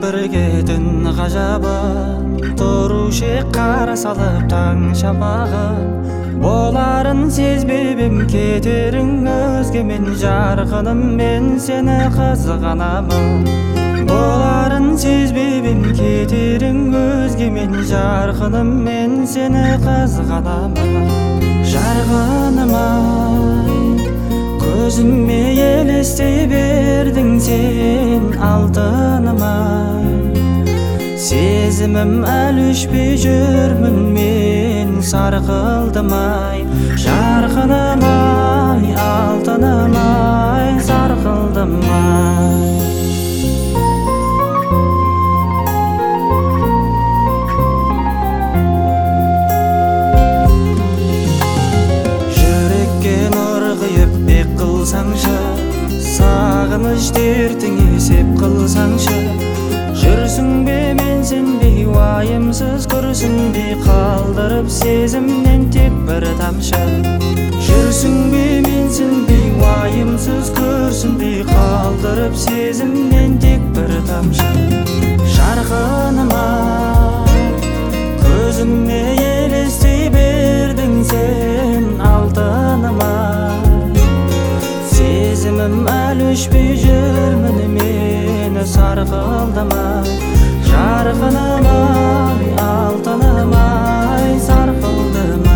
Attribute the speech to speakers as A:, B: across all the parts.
A: бірге түн ғажабы, тұрушы қара салып таң шапағы. Боларын сезбеп ем кетерің өзгемен, жарқыным мен сені қызғанамын. Боларын сезбеп ем кетерің өзгемен, жарқыным мен сені қызғанамын. Жарқыным-ай, көзіме елестей бердің сен, алтыным-ай. Сезімім әлі өшпей жүрмін мен, сарқылдым-ай. Жарқыным-ай, алтыным-ай, сарқылдым-ай. Жүрекке нұр құйып бек қылсаңшы, сағыныш дертіңе сеп қылсаңшы. Жүрсің бе мен сенбей, уайымсыз күрсінбей, қалдырып сезімнен тек бір тамшы. Жүрсің бе мен сенбей, уайымсыз күрсінбей, қалдырып сезімнен тек бір тамшы. Жарқыным-ай, көзіме елестей бердің сен, алтыным-ай. Сезімім әлі өшпей жүрмін мен, сарқылдым-ай. Жарқыным-ай, алтыным-ай, сарқылдым-ай.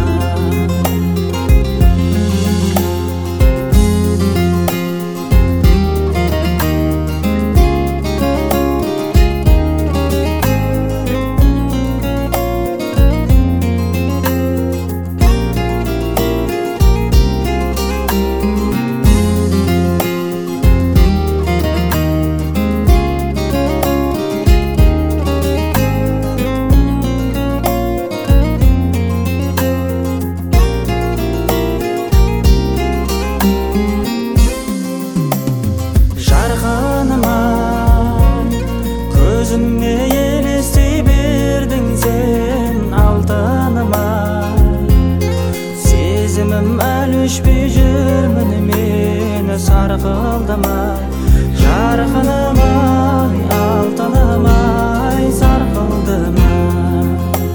A: Көзіме елестей бердің сен, алтыным-ай. Сезімім әлі өшпей жүрмін мен, сарқылдым-ай. Жарқыным-ай, алтыным-ай, сарқылдым-ай.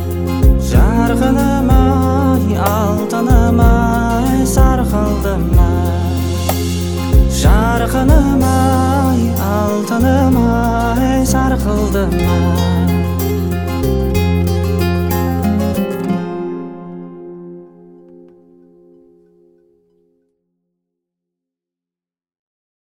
A: Жарқыным-ай, алтыным-ай, сарқылдым-ай. Жарқыным-ай, алтыным-ай, сарқылдым-ай.